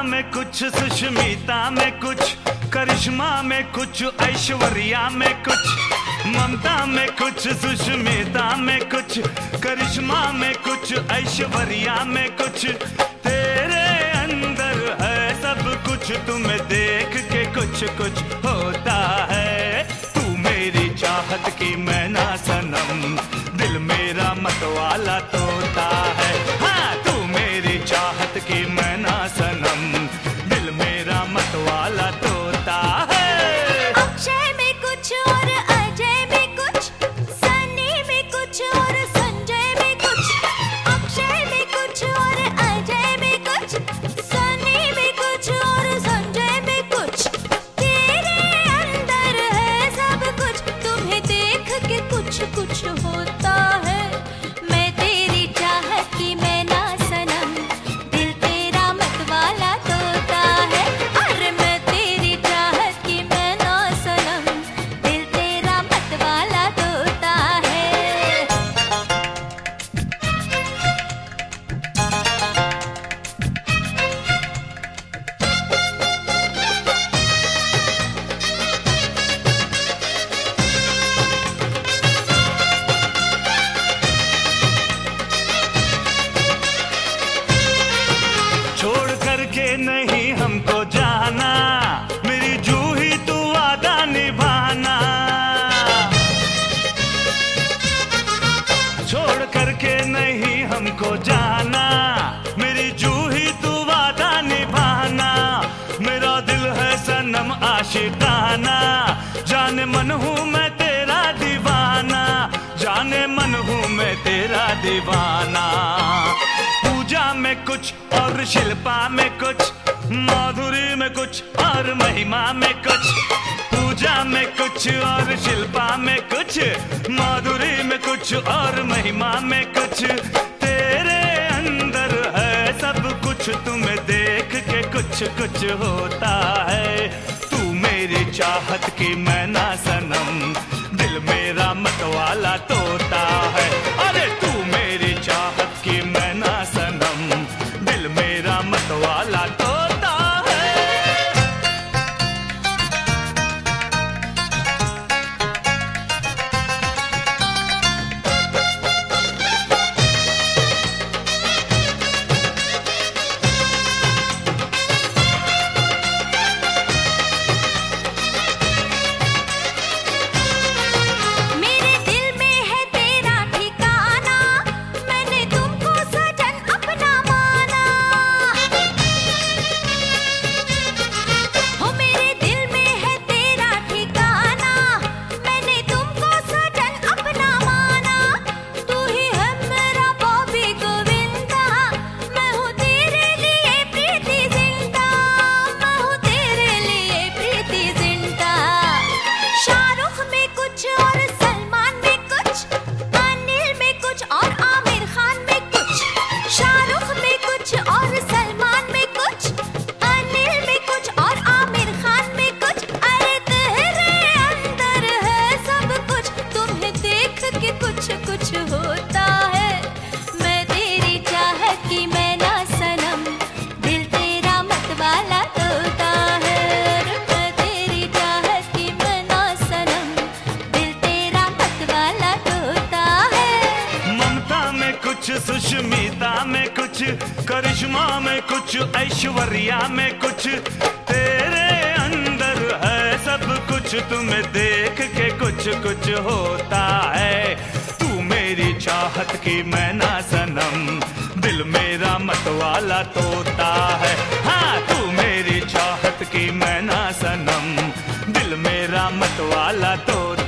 में कुछ, सुष्मिता में कुछ, करिश्मा में कुछ, ऐश्वर्या में कुछ, ममता में कुछ, सुष्मिता में कुछ, करिश्मा में कुछ, ऐश्वर्या में कुछ, तेरे अंदर है सब कुछ, तुम्हें देख के कुछ कुछ होता है। तू मेरी चाहत की मैना सनम, दिल मेरा मतवाला तोता है। हाँ, तू मेरी चाहत की मैना सनम, दिल मेरा मतवाला तोता है। अक्षय में कुछ और अजय में कुछ, सनी में कुछ और संजय में कुछ, अक्षय में कुछ और अजय में कुछ, सनी में कुछ और संजय में कुछ, तेरे अंदर है सब कुछ, तुम्हें देख के कुछ कुछ होता है। मैं तेरी चाहत की मैना सनम, दिल तेरा मतवाला तोता है। अरे मैं तेरी चाहत की मैना सनम, दिल तेरा मतवाला तोता है। छोड़ करके नहीं हमको जाना, मेरी जूही तू वादा निभाना। छोड़ करके नहीं हमको जाना, मेरी जूही तू वादा निभाना। मेरा दिल है सनम आशिकाना, जाने मन हूँ मैं तेरा दीवाना, जाने मन हूँ मैं तेरा दीवाना। पूजा में कुछ और शिल्पा में कुछ, माधुरी में कुछ और महिमा में कुछ, पूजा में कुछ और शिल्पा में कुछ, माधुरी में कुछ और महिमा में कुछ, तेरे अंदर है सब कुछ, तुम्हें देख के कुछ कुछ होता है। तू मेरी चाहत की मैना सनम, दिल मेरा मतवाला तोता है। अरे तू मेरी चाहत की मैना सनम, दिल मेरा मतवाला तोता है। मेरे दिल में है तेरा ठिकाना, मैंने तुमको सजन अपना माना। हो मेरे दिल में है तेरा ठिकाना, मैंने तुमको सजन अपना माना। तू ही है मेरा बॉबी गोविंदा, मैं हूँ तेरे लिए प्रीति जिंदा, मैं हूँ तेरे लिए प्रीति जिंदा। शाहरुख में कुछ और सलमान में कुछ, अनिल में कुछ और आमिर खान में कुछ, शाहरुख में कुछ और सलमान में कुछ, अनिल में कुछ और आमिर खान में कुछ, अरे तेरे अंदर है सब कुछ, तुम्हें देख के कुछ कुछ होता है। मैं तेरी चाहत की मैना सनम, दिल तेरा मतवाला तोता है। मैं तेरी चाहत की मैना सनम, दिल तेरा मतवाला तोता है। ममता में कुछ, सुष्मिता में कुछ, करिश्मा में कुछ, ऐश्वर्या में कुछ, तेरे अंदर है सब कुछ, तुम्हें देख के कुछ कुछ होता है। तू मेरी चाहत की मैना सनम, दिल मेरा मतवाला तोता है। हाँ, तू मेरी चाहत की मैना सनम, दिल मेरा मतवाला तोता